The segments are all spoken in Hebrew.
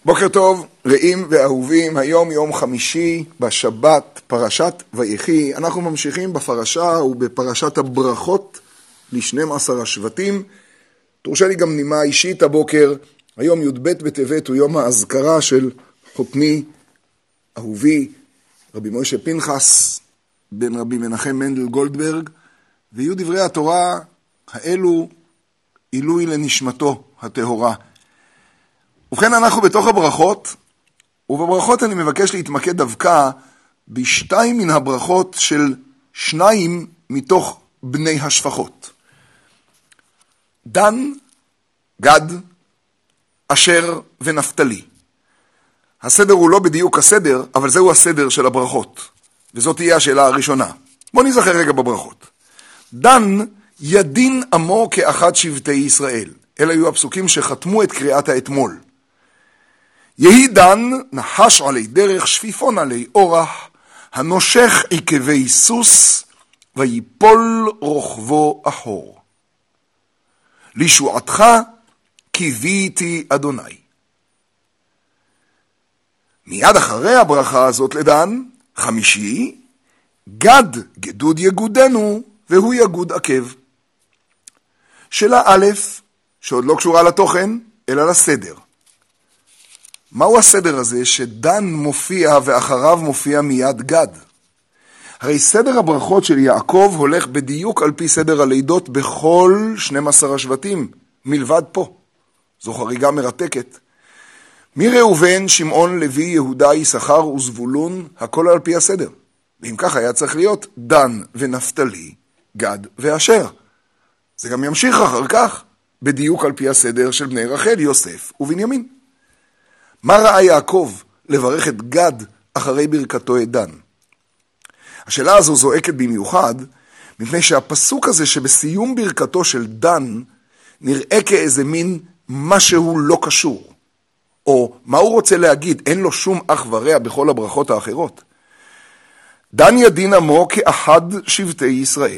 בוקר טוב, רעים ואהובים, היום יום חמישי בשבת, פרשת ויחי. אנחנו ממשיכים בפרשה ובפרשת הברכות ל-12 השבטים. תורשה לי גם נימה אישית הבוקר, היום י"ב בטבת הוא יום האזכרה של חותני, אהובי, רבי משה פנחס, בן רבי מנחם מנדל גולדברג, ויהיו דברי התורה האלו עילוי לנשמתו הטהורה. ובכן אנחנו בתוך הברכות, ובברכות אני מבקש להתמקד דווקא בשתיים מן הברכות של שניים מתוך בני השפחות. דן, גד, אשר ונפתלי. הסדר הוא לא בדיוק הסדר, אבל זהו הסדר של הברכות. וזאת תהיה השאלה הראשונה. בואו נזכר רגע בברכות. דן ידין עמו כאחד שבטי ישראל. אלה היו הפסוקים שחתמו את קריאת האתמול. יהי דן נחש עלי דרך, שפיפון עלי אורח, הנושך עקבי סוס, ויפול רוחבו אחור. לישועתך קיוויתי אדוני. מיד אחרי הברכה הזאת לדן, חמישי, גד גדוד יגודנו, והוא יגוד עקב. שאלה א', שעוד לא קשורה לתוכן, אלא לסדר. מהו הסדר הזה שדן מופיע ואחריו מופיע מיד גד? הרי סדר הברכות של יעקב הולך בדיוק על פי סדר הלידות בכל 12 השבטים, מלבד פה. זו חריגה מרתקת. מראובן, שמעון, לוי, יהודה, יששכר וזבולון, הכל על פי הסדר. ואם כך היה צריך להיות דן ונפתלי, גד ואשר. זה גם ימשיך אחר כך בדיוק על פי הסדר של בני רחל, יוסף ובנימין. מה ראה יעקב לברך את גד אחרי ברכתו את דן? השאלה הזו זועקת במיוחד, מפני שהפסוק הזה שבסיום ברכתו של דן, נראה כאיזה מין משהו לא קשור. או מה הוא רוצה להגיד, אין לו שום אח ורע בכל הברכות האחרות. דן ידין עמו כאחד שבטי ישראל.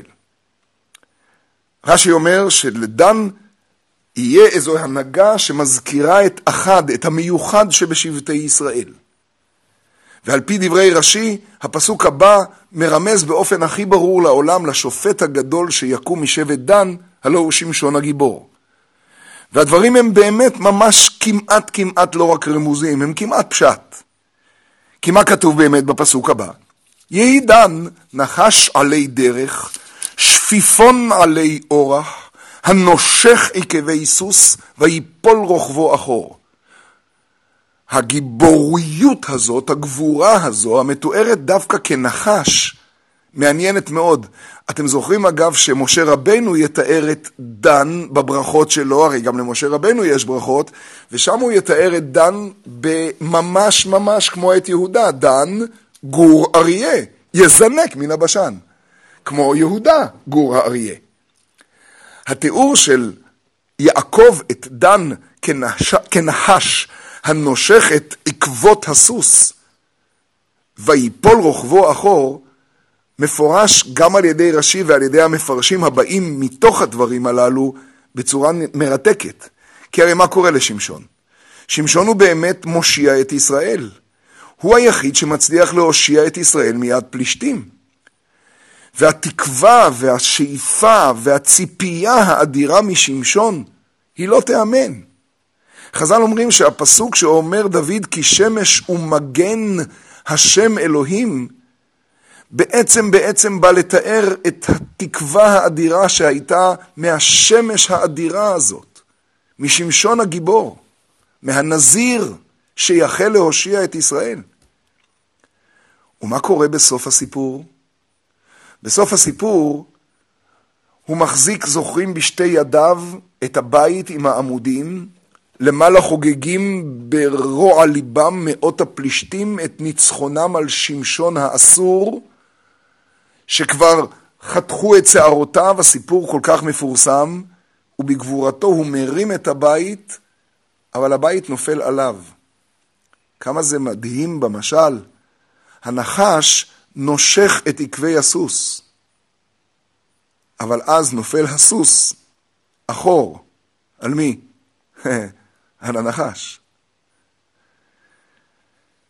רש"י אומר שלדן יהיה איזו הנהגה שמזכירה את אחד, את המיוחד שבשבטי ישראל. ועל פי דברי רש"י, הפסוק הבא מרמז באופן הכי ברור לעולם לשופט הגדול שיקום משבט דן, הלא הוא שמשון הגיבור. והדברים הם באמת ממש כמעט לא רק רמוזים, הם כמעט פשט. כי מה כתוב באמת בפסוק הבא? יהי דן נחש עלי דרך, שפיפון עלי אורח, הנושך עקבי סוס, ויפול רוחבו אחור. הגיבוריות הזאת, הגבורה הזו, המתוארת דווקא כנחש, מעניינת מאוד. אתם זוכרים אגב שמשה רבנו יתאר את דן בברכות שלו, הרי גם למשה רבנו יש ברכות, ושם הוא יתאר את דן ממש כמו את יהודה. דן גור אריה, יזנק מן הבשן, כמו יהודה גור האריה. התיאור של יעקב את דן כנחש הנושך את עקבות הסוס ויפול רוחבו אחור, מפורש גם על ידי רש"י ועל ידי המפרשים הבאים מתוך הדברים הללו בצורה מרתקת. כי הרי מה קורה לשמשון? שמשון הוא באמת מושיע את ישראל. הוא היחיד שמצליח להושיע את ישראל מיד פלישתים. והתקווה והשאיפה והציפייה האדירה משמשון היא לא תאמן. חז"ל אומרים שהפסוק שאומר דוד כי שמש ומגן השם אלוהים, בעצם בא לתאר את התקווה האדירה שהייתה מהשמש האדירה הזאת, משמשון הגיבור, מהנזיר שיחל להושיע את ישראל. ומה קורה בסוף הסיפור? בסוף הסיפור הוא מחזיק, זוכרים, בשתי ידיו את הבית עם העמודים, למעלה חוגגים ברוע ליבם מאות הפלישתים את ניצחונם על שמשון האסור, שכבר חתכו את שערותיו, הסיפור כל כך מפורסם, ובגבורתו הוא מרים את הבית, אבל הבית נופל עליו. כמה זה מדהים במשל. הנחש נושך את עקבי הסוס, אבל אז נופל הסוס אחור. על מי? על הנחש.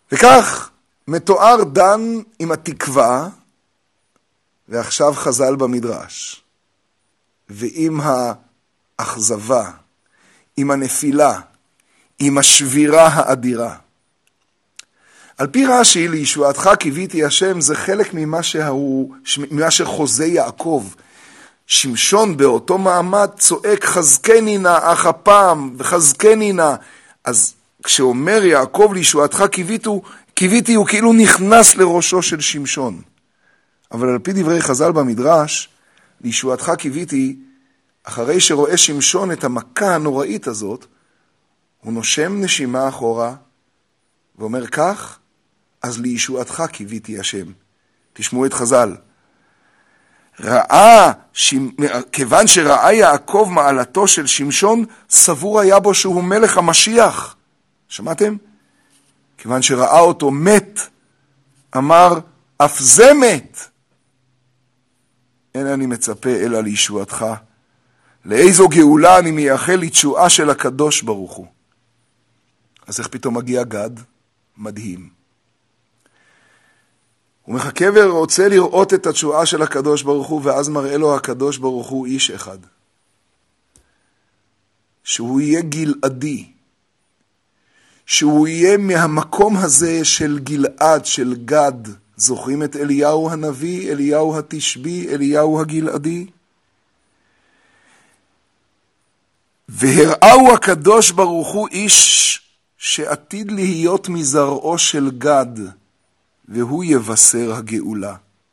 וכך מתואר דן עם התקווה, ועכשיו חז"ל במדרש, ועם האכזבה, עם הנפילה, עם השבירה האדירה. על פי רש"י, לישועתך קיוויתי השם, זה חלק ממה שחוזה יעקב. שמשון באותו מעמד צועק חזקני נא אך הפעם וחזקני נא. אז כשאומר יעקב לישועתך קיוויתי, הוא כאילו נכנס לראשו של שמשון. אבל על פי דברי חז"ל במדרש, לישועתך קיוויתי, אחרי שרואה שמשון את המכה הנוראית הזאת, הוא נושם נשימה אחורה ואומר כך, אז לישועתך קיוויתי השם. תשמעו את חז"ל. כיוון שראה יעקב מעלתו של שמשון, סבור היה בו שהוא מלך המשיח. שמעתם? כיוון שראה אותו מת, אמר, אף זה מת. אין אני מצפה אלא לישועתך. לאיזו גאולה אני מייחל לתשועה של הקדוש ברוך הוא. אז איך פתאום מגיע גד? מדהים. הוא מחכה ורוצה לראות את התשועה של הקדוש ברוך הוא, ואז מראה לו הקדוש ברוך הוא איש אחד. שהוא יהיה גלעדי. שהוא יהיה מהמקום הזה של גלעד, של גד. זוכרים את אליהו הנביא, אליהו התשבי, אליהו הגלעדי? והראהו הקדוש ברוך הוא איש שעתיד להיות מזרעו של גד, והוא יבשר הגאולה.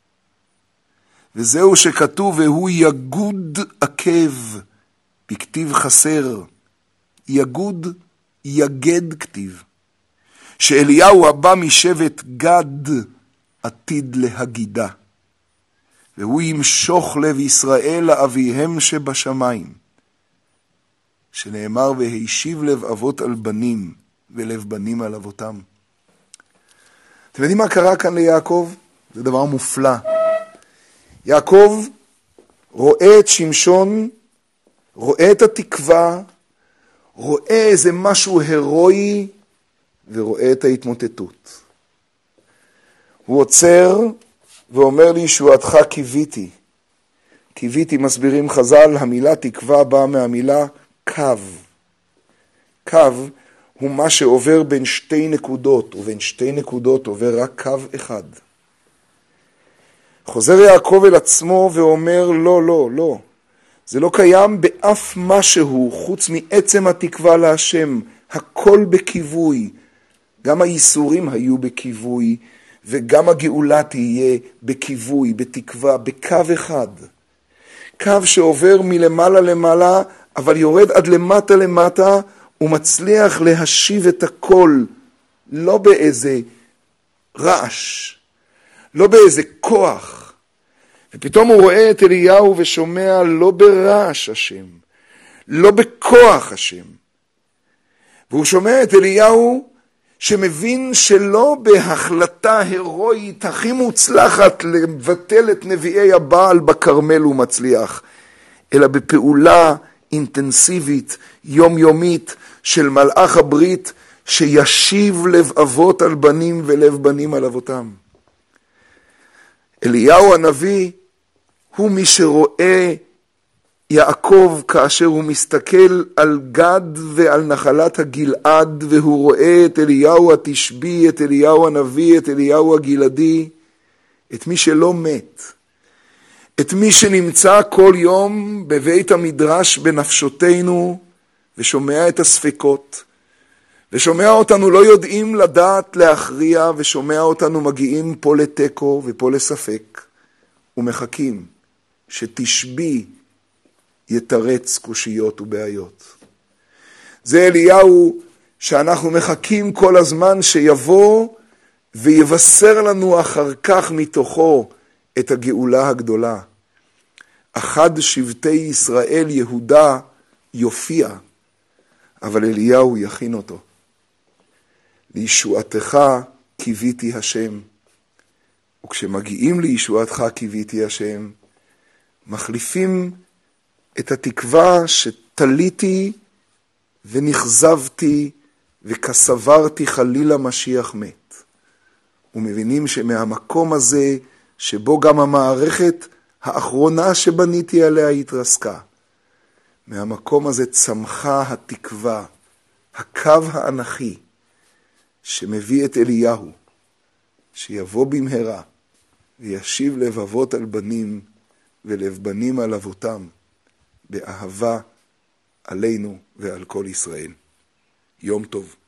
וזהו שכתוב, והוא יגוד עקב, בכתיב חסר. יגוד, יגד כתיב. שאליהו הבא משבט גד, עתיד להגידה. והוא ימשוך לב ישראל לאביהם שבשמיים. שנאמר, והשיב לב אבות על בנים, ולב בנים על אבותם. אתם יודעים מה קרה כאן ליעקב? זה דבר מופלא. יעקב רואה את שמשון, רואה את התקווה, רואה איזה משהו הרואי, ורואה את ההתמוטטות. הוא עוצר ואומר לי, ישועתך קיוויתי. קיוויתי, מסבירים חז"ל, המילה תקווה באה מהמילה קו. קו הוא מה שעובר בין שתי נקודות, ובין שתי נקודות עובר רק קו אחד. חוזר יעקב אל עצמו ואומר, לא, לא, לא. זה לא קיים באף משהו חוץ מעצם התקווה להשם. הכל בכיווי. גם הייסורים היו בכיווי, וגם הגאולה תהיה בכיווי, בתקווה, בקו אחד. קו שעובר מלמעלה למעלה, אבל יורד עד למטה למטה, ומצליח להשיב את הכל, לא באיזה רעש, לא באיזה כוח. ופתאום הוא רואה את אליהו ושומע לא ברעש השם, לא בכוח השם. והוא שומע את אליהו שמבין שלא בהחלטה הרואית הכי מוצלחת לבטל את נביאי הבעל בכרמל הוא מצליח, אלא בפעולה אינטנסיבית, יומיומית של מלאך הברית שישיב לב אבות על בנים ולב בנים על אבותם. אליהו הנביא הוא מי שרואה יעקב כאשר הוא מסתכל על גד ועל נחלת הגלעד, והוא רואה את אליהו התשבי, את אליהו הנביא, את אליהו הגלעדי, את מי שלא מת, את מי שנמצא כל יום בבית המדרש בנפשותנו ושומע את הספקות, ושומע אותנו לא יודעים לדעת להכריע, ושומע אותנו מגיעים פה לטקו ופה לספק, ומחכים שתשבי יתרץ קושיות ובעיות. זה אליהו שאנחנו מחכים כל הזמן שיבוא ויבשר לנו אחר כך מתוכו את הגאולה הגדולה. אחד שבטי ישראל יהודה יופיע, אבל אליהו יכין אותו. לישועתך קיוויתי השם. וכשמגיעים לישועתך קיוויתי השם, מחליפים את התקווה שתליתי ונחזבתי וכסברתי חלילה משיח מת. ומבינים שמהמקום הזה, שבו גם המערכת האחרונה שבניתי עליה התרסקה, מהמקום הזה צמחה התקווה, הקו האנכי, שמביא את אליהו, שיבוא במהרה, וישיב לבבות על בנים, ולב בנים על אבותם, באהבה עלינו ועל כל ישראל. יום טוב.